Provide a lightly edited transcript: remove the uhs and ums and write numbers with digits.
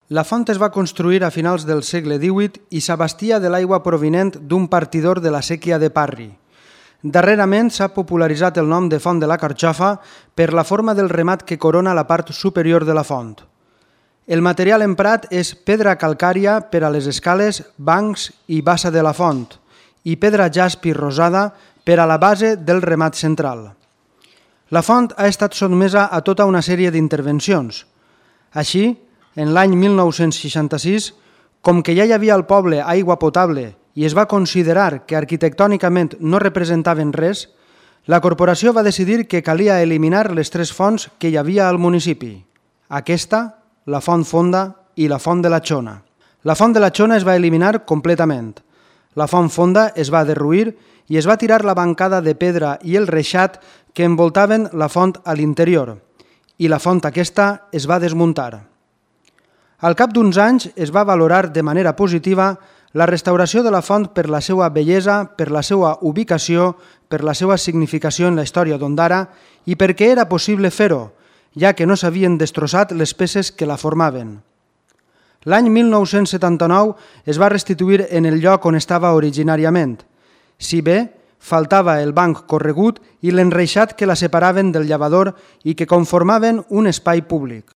La font es va construir a finals del segle XVIII i s'abastia de l'aigua provinent d'un partidor de la séquia de Parri. Darrerament s'ha popularitzat el nom de Font de la Carxofa per la forma del remat que corona la part superior de la font. El material emprat és pedra calcària per a les escales, bancs i bassa de la font i pedra jaspi rosada per a la base del remat central. La font ha estat sotmesa a tota una sèrie d'intervencions. Així, en l'any 1966, com que ja hi havia al poble aigua potable i es va considerar que arquitectònicament no representaven res, la corporació va decidir que calia eliminar les tres fonts que hi havia al municipi: aquesta, la Font Fonda i la Font de la Xona. La Font de la Xona es va eliminar completament. La Font Fonda es va derruir i es va tirar la bancada de pedra i el reixat que envoltaven la font a l'interior, i la font aquesta es va desmuntar. Al cap d'uns anys es va valorar de manera positiva la restauració de la font per la seva bellesa, per la seva ubicació, per la seva significació en la història d'Ondara i perquè era possible fer-ho, ja que no s'havien destrossat les peces que la formaven. L'any 1979 es va restituir en el lloc on estava originàriament, si bé faltava el banc corregut i l'enreixat que la separaven del llavador i que conformaven un espai públic.